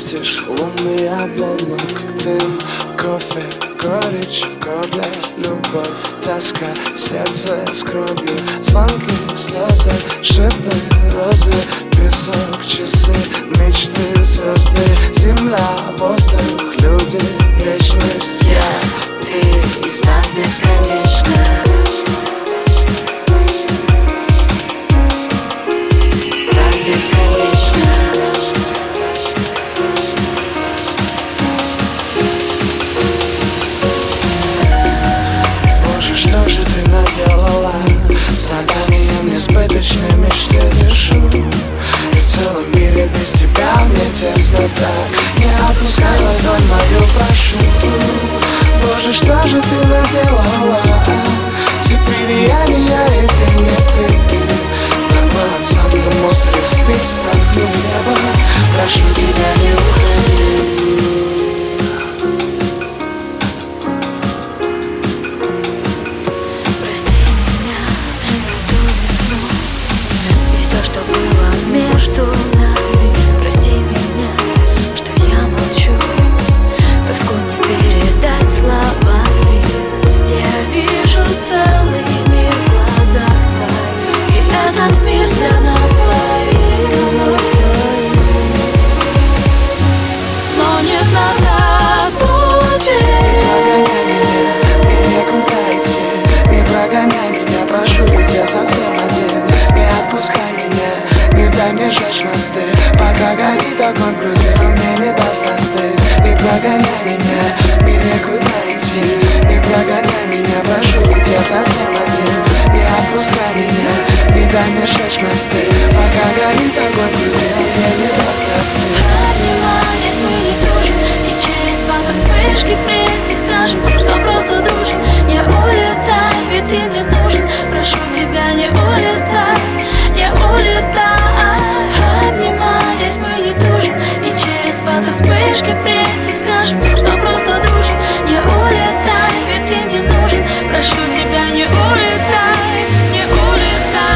светишь, лунный обломок, дым, кофе, горечь в горле, любовь, тоска, сердце с кровью, звонки, слезы, шипы, розы, песок, часы, мечты, звезды, земля, воздух, люди, вечность. Я, ты и знак бесконечно. Так бесконечно. Боже, что же ты наделала с наданием несбыточными, что дышу. И в целом мире без тебя мне тесно так. Не отпускай ладонь мою, прошу. Боже, что же ты наделала? Теперь я не я, и ты не ты. На мой ансамбль монстры спит, споткнул небо. Прошу тебя, не уходи. Что было между нами, прости меня, что я молчу. Тоску не передать словами. Я вижу целый мир в глазах твоих, и этот мир для нас двоих. Но нет назад пути. Не куда идти, не прогоняй меня, прошу, ведь я совсем один. Не отпускай меня, не дай мне жечь мосты. Пока горит огонь в груди, он мне не даст остыть. Не прогоняй меня, мне некуда идти. Не прогоняй меня, прошу, ведь я совсем один. Не отпускай меня, не дай мне жечь мосты. Пока горит огонь в груди, он мне не даст остыть. Внимание, мы не дружим, и через фото вспышки пресс и скажем, что просто дружим. Не улетай, ведь ты мне нужен. Прошу тебя, не улетай, не улетай. Обнимаясь, мы не дружим, и через фото вспышки пресс и скажем, что просто дружим. Не улетай, ведь ты мне нужен. Прошу тебя, не улетай, не улетай.